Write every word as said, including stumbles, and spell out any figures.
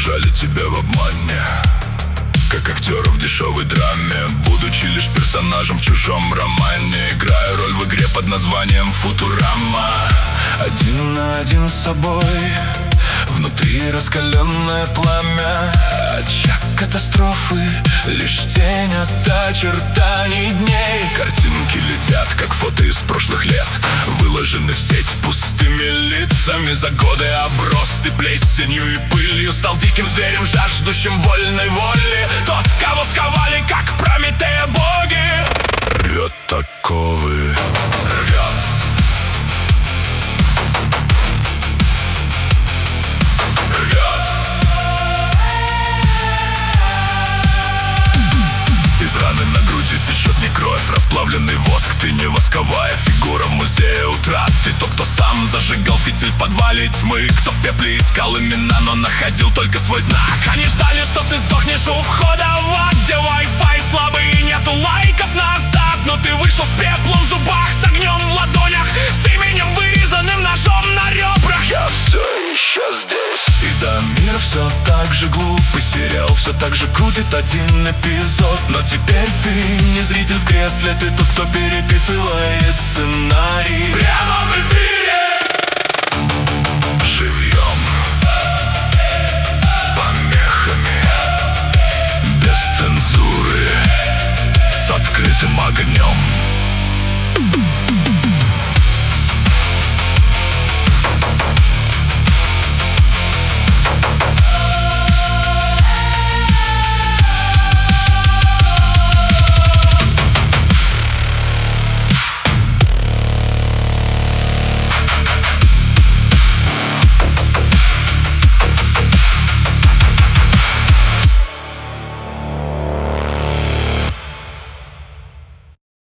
держали тебя в обмане, как актера в дешевой драме, будучи лишь персонажем в чужом романе, играя роль в игре под названием Футурама. Один на один с собой, внутри раскаленное пламя, очаг катастрофы, лишь тень от очертаний дней. Картинки летят, как фото из прошлых лет, выложены в сеть пустыми лицами. За годы оброс ты плесенью и пылью, стал диким зверем, жаждущим вольной воли. Тот, кого сковали, как Прометея боги. Рвет оковы, рвет. Из раны на груди течет не кровь, расплавленный воск. Ты не восковая фигура в музее утрат. Ты тот, кто сам зажигал фитиль в подвале тьмы, кто в пепле искал имена, но находил только свой знак. Они ждали, что ты сдохнешь у входа в ад, где Wi-Fi слабый и нету лайков назад. Но ты вышел с пеплом в зубах, с огнем в ладонях, с именем, вырезанным ножом на ребрах. Я все еще здесь. И да, мир все так же глупый, сериал все так же крутит один эпизод. Но теперь ты не зритель в кресле, ты тот, кто переписывает сценарий прямо в эфире. Живьем, с помехами, без цензуры, с открытым огнем.